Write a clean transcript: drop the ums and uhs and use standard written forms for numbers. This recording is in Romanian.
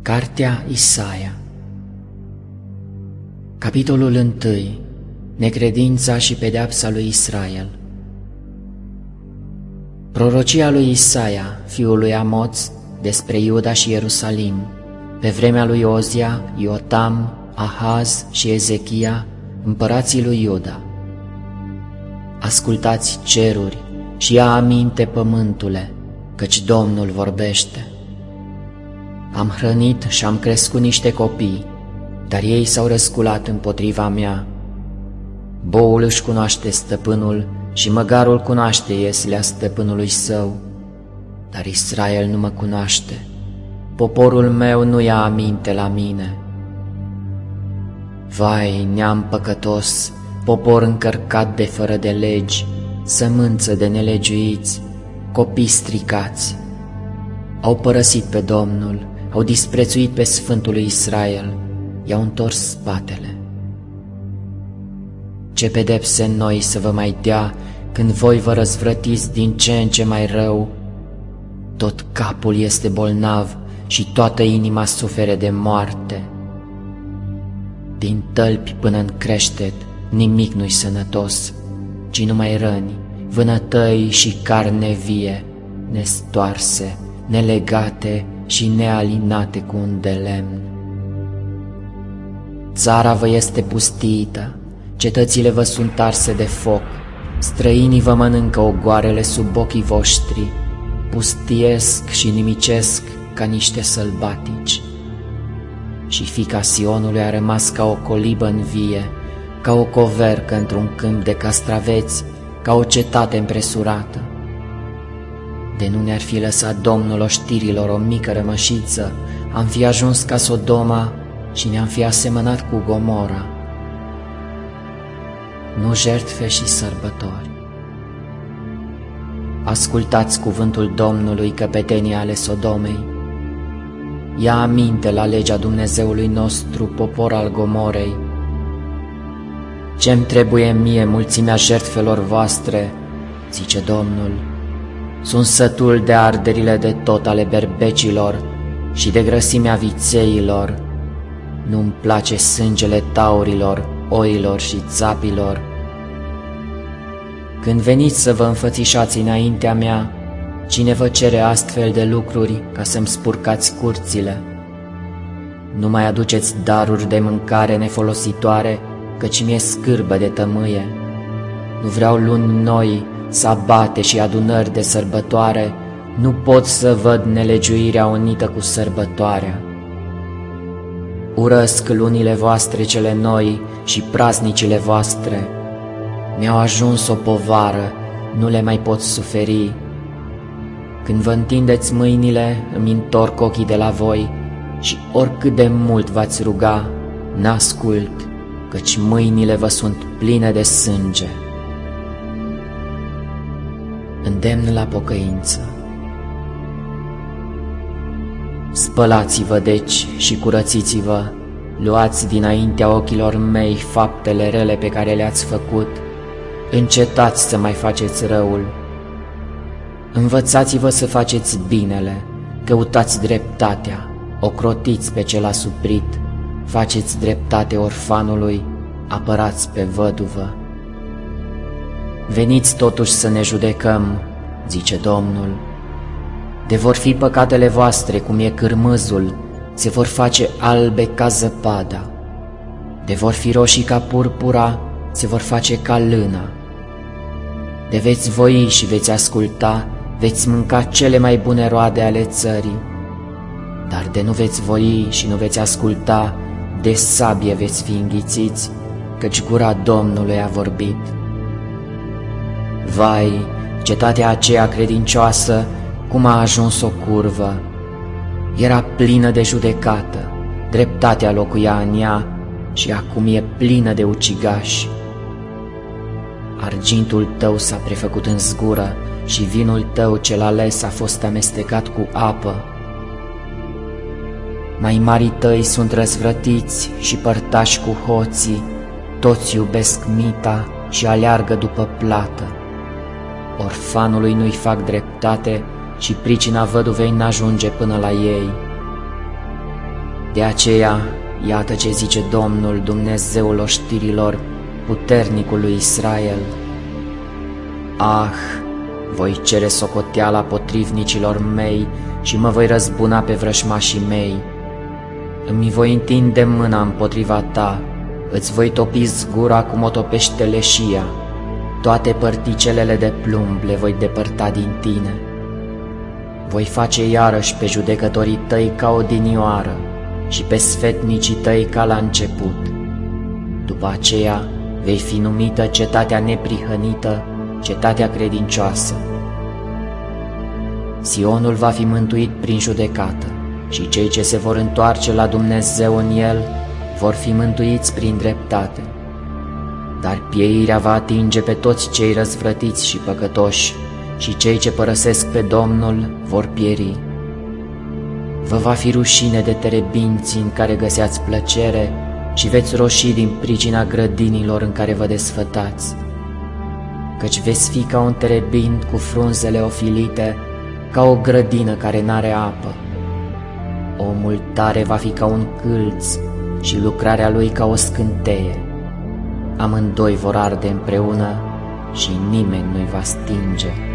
Cartea Isaia. Capitolul 1. Necredința și pedeapsa lui Israel. Prorocia lui Isaia, fiul lui Amoț, despre Iuda și Ierusalim, pe vremea lui Ozia, Iotam, Ahaz și Ezechia, împărații lui Iuda. Ascultați, ceruri, și ia aminte, pământule, căci Domnul vorbește. Am hrănit și am crescut niște copii, dar ei s-au răsculat împotriva mea. Boul își cunoaște stăpânul și măgarul cunoaște ieslea stăpânului său, dar Israel nu mă cunoaște, poporul meu nu ia aminte la mine. Vai, neam păcătos, popor încărcat de fără de legi, sămânță de nelegiuiți, copii stricați. Au părăsit pe Domnul, au disprețuit pe Sfântul lui Israel, i-au întors spatele. Ce pedepse noi să vă mai dea când voi vă răzvrătiți din ce în ce mai rău? Tot capul este bolnav și toată inima sufere de moarte. Din tălpi până în creștet nimic nu-i sănătos, ci numai răni, vânătăi și carne vie, nestoarse, nelegate și nealinate cu un de lemn. Țara vă este pustiită, cetățile vă sunt arse de foc, străinii vă mănâncă ogoarele sub ochii voștri, pustiesc și nimicesc ca niște sălbatici. Și fiica Sionului a rămas ca o colibă în vie, ca o covercă într-un câmp de castraveți, ca o cetate împresurată. De nu ne-ar fi lăsat Domnul oștirilor o mică rămășiță, am fi ajuns ca Sodoma și ne-am fi asemănat cu Gomora. Nu jertfe și sărbători. Ascultați cuvântul Domnului, căpetenii ale Sodomei. Ia aminte la legea Dumnezeului nostru, popor al Gomorei. Ce-mi trebuie mie mulțimea jertfelor voastre, zice Domnul. Sunt sătul de arderile de tot ale berbecilor și de grăsimea vițeilor. Nu-mi place sângele taurilor, oilor și țapilor. Când veniți să vă înfățișați înaintea mea, cine vă cere astfel de lucruri ca să-mi spurcați curțile? Nu mai aduceți daruri de mâncare nefolositoare, căci mi-e scârbă de tămâie. Nu vreau luni noi, sabate și adunări de sărbătoare, nu pot să văd nelegiuirea unită cu sărbătoarea. Urăsc lunile voastre cele noi și praznicile voastre. Mi-au ajuns o povară, nu le mai pot suferi. Când vă întindeți mâinile, îmi întorc ochii de la voi și oricât de mult v-ați ruga, n-ascult, căci mâinile vă sunt pline de sânge. Îndemn la pocăință. Spălați-vă deci și curățiți-vă, luați dinaintea ochilor mei faptele rele pe care le-ați făcut, încetați să mai faceți răul. Învățați-vă să faceți binele, căutați dreptatea, ocrotiți pe cel asuprit, faceți dreptate orfanului, apărați pe văduvă. Veniți totuși să ne judecăm, zice Domnul. De vor fi păcatele voastre cum e cârmâzul, se vor face albe ca zăpada. De vor fi roșii ca purpura, se vor face ca lână. De veți voi și veți asculta, veți mânca cele mai bune roade ale țării. Dar de nu veți voi și nu veți asculta, de sabie veți fi înghițiți, căci gura Domnului a vorbit. Vai, cetatea aceea credincioasă, cum a ajuns o curvă! Era plină de judecată, dreptatea locuia în ea și acum e plină de ucigași. Argintul tău s-a prefăcut în zgură și vinul tău cel ales a fost amestecat cu apă. Mai marii tăi sunt răzvrătiți și părtași cu hoții, toți iubesc mita și aleargă după plată. Orfanului nu-i fac dreptate și pricina văduvei n-ajunge până la ei. De aceea, iată ce zice Domnul, Dumnezeul oștirilor, puternicul lui Israel: Ah, voi cere socoteala potrivnicilor mei și mă voi răzbuna pe vrășmașii mei. Îmi voi întinde mâna împotriva ta, îți voi topi zgura cum o topește leșia, toate părticelele de plumb le voi depărta din tine. Voi face iarăși pe judecătorii tăi ca odinioară și pe sfetnicii tăi ca la început. După aceea vei fi numită cetatea neprihănită, cetatea credincioasă. Sionul va fi mântuit prin judecată și cei ce se vor întoarce la Dumnezeu în el vor fi mântuiți prin dreptate. Dar pieirea va atinge pe toți cei răzvrătiți și păcătoși, și cei ce părăsesc pe Domnul vor pieri. Vă va fi rușine de terebinți în care găseați plăcere și veți roșii din pricina grădinilor în care vă desfătați. Căci veți fi ca un terebind cu frunzele ofilite, ca o grădină care n-are apă. Omul tare va fi ca un câlț și lucrarea lui ca o scânteie. Amândoi vor arde împreună și nimeni nu-i va stinge.